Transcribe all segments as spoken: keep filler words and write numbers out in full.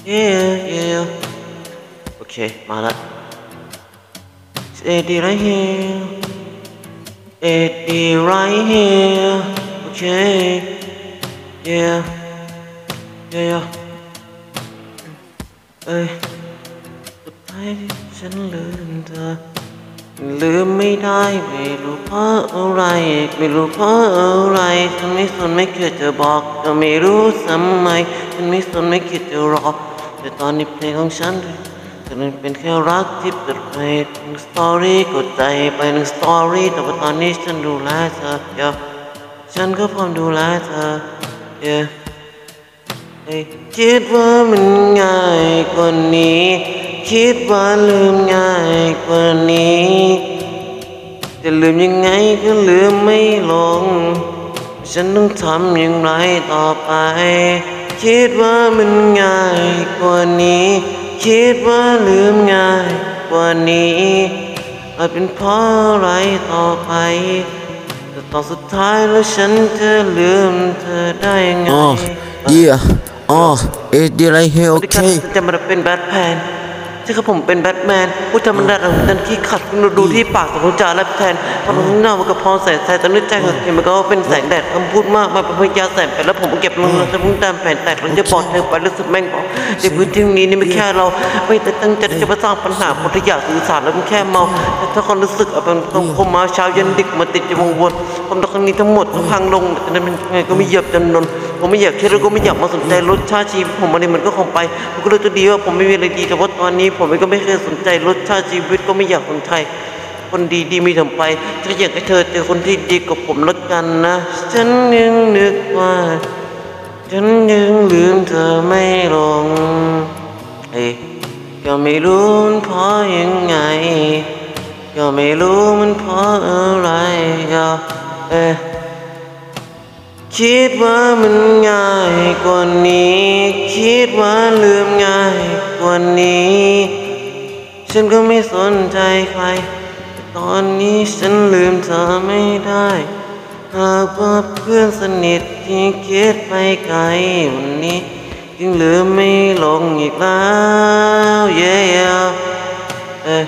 yeah yeah โอเคมาละ Steady right here Steady right here โอเค yeah yeah เอ้ยสุดท้ายฉันลืมเธอลืมไม่ได้ไม่รู้เพราะอะไรไม่รู้เพราะอะไรฉันไม่สนไม่เคยจะบอกก็ไม่รู้ทำไมฉันไม่สนไม่คิดจะรอแต่ตอนนี้เพลงของฉันจะเป็นแค่รักที่เปิดเผยหนึ่งสตอรี่กดใจไปหนึ่งสตอรี่แต่ว่าตอนนี้ฉันดูแลเธอเยอะฉันก็พร้อมดูแลเธอเยอะคิดว่ามันง่ายกว่านี้คิดว่าลืมง่ายกว่านี้จะลืมยังไงก็ลืมไม่ลงฉันต้องทำอย่างไรต่อไปคิดว่ามันง่ายกว่านี้คิดว่าลืมง่ายกว่านี้อาจเป็นเพราะอะไรต่อไปแต่ตอนสุดท้ายแล้วฉันจะลืมเธอได้ยังไง Oh yeah oh is it right here วันนี้การ okay จะมาเป็นแบทแมนใช่ครับผมเป็นแบทแมนผู้ทำมันดันดันขี้ขัดคุณดูที่ปากของจ่าและแทนพอลงหน้ามันก็พอแสงแสงตอนนี้ใจเห็นมันก็เป็นแสงแดดคำพูดมากมาเป็นพยาแสงไปแล้วผมเก็บลงแล้วจะมุ่งตามแผนแตกแล้วจะบอกเธอไปแล้วสุดแม่งบอกในพื้นที่นี้นี่ไม่แค่เราไม่ได้ตั้งใจจะมาสร้างปัญหาผลที่อยากสื่อสารแล้วมันแค่เมาแต่ถ้าความรู้สึกเป็นต้องคมมาเช้ายันดึกมาติดอยู่วงวนความรักครั้งนี้ทั้งหมดพังลงแต่นั้นเป็นไงก็ไม่เหยียบจนนนผมไม่อยากคิดแล้วก็ไม่อยากมาสนใจรสชาติชีวิตผมวันนี้มันก็คงไปผมก็เลยตัวดีว่าผมไม่มีอะไรดีแต่ว่าตอนนี้ผมก็ไม่เคยสนใจรสชาติชีวิตก็ไม่อยากสนใจคนดีดีมีทำไปถ้าอยากให้เธอเจอคนที่ดีกว่าผมแล้วกันนะฉันยังนึกว่าฉันยังลืมเธอไม่ลงเอ้ก็ไม่รู้มันเพราะยังไงก็ไม่รู้มันเพราะอะไรก็เอ้คิดว่ามันง่ายกว่านี้คิดว่าลืมง่ายกว่านี้ฉันก็ไม่สนใจใครแต่ตอนนี้ฉันลืมเธอไม่ได้หากว่าเพื่อนสนิทที่คิดไปไกลวันนี้ยังลืมไม่ลงอีกแล้วเย้เอ้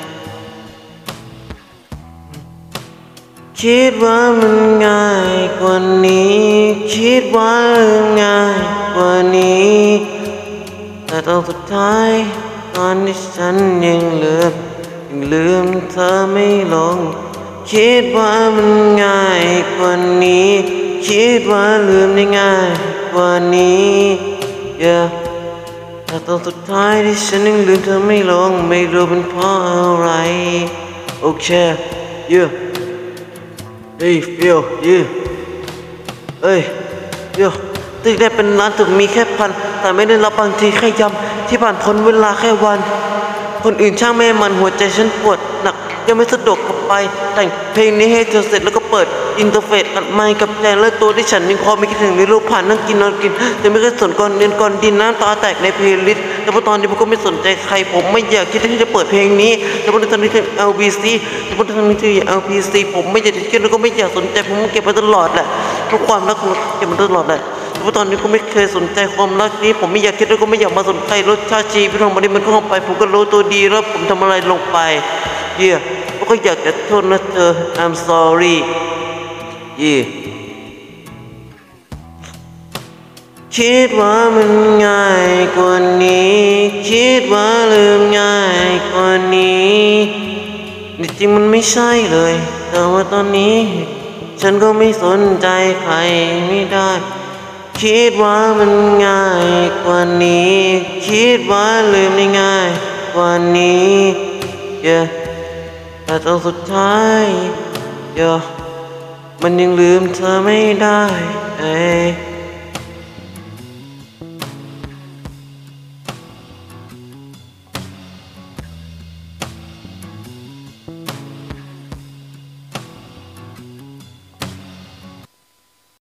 คิดว่ามันง่ายกว่านี้คิดว่าลืมง่ายกว่านี้แต่ตอนสุดท้ายตอนที่ฉันยังลืมยังลืมเธอไม่ลงคิดว่ามันง่ายกว่านี้คิดว่าลืมได้ง่ายกว่านี้ yeah แต่ตอนสุดท้ายที่ฉันยังลืมเธอไม่ลงไม่รู้เป็นเพราะอะไรโอเค yeahเฮ้ยเฟียวยืเอ้ยเฟียวตึกได้เป็นล้านตึกมีแค่พันแต่ไม่ได้รับบางทีแค่ย้ำที่ผ่านพ้นเวลาแค่วันคนอื่นช่างแม่มันหัวใจฉันปวดหนักยังไม่สะดวกกลับไปแต่งเพลงนี้ให้เธอเสร็จแล้วก็เปิดอินเทอร์เฟซอัดไมค์กับแจงและตัวที่ฉันยังพอไม่คิดถึงในรูปผ่านนั่งกินนอนกินแต่ไม่เคยสนก่อนเดินก่อนดินน้ำตาแตกในเพลย์ลิสต์แต่พอตอนนี้ผมก็ไม่สนใจใครผมไม่อยากคิดที่จะเปิดเพลงนี้แต่พอตอนนี้คือ แอล บี ซี แต่พอตอนนี้คือ แอล บี ซี ผมไม่อยากจะคิดแล้วก็ไม่อยากสนใจผมเก็บมาตลอดแหละทุกความรักของเก็บมาตลอดแหละแต่พอตอนนี้ก็ไม่เคยสนใจความรักนี้ผมไม่อยากคิดแล้วก็ไม่อยากมาสนใจรสชาติชีวิตของมันมันก็ลงไปผมก็รู้ตัวดีแล้วผมทำอะไรลงไปเย่ผมก็อยากจะโทษนะเธอ I'm sorry เย่คิดว่ามันง่ายกว่านี้คิดว่าลืมง่ายกว่านี้จริงมันไม่ใช่เลยแต่ว่าตอนนี้ฉันก็ไม่สนใจใครไม่ได้คิดว่ามันง่ายกว่านี้คิดว่าลืมได้ง่ายกว่านี้ yeah แต่ตอนสุดท้าย yeah มันยังลืมเธอไม่ได้เอ้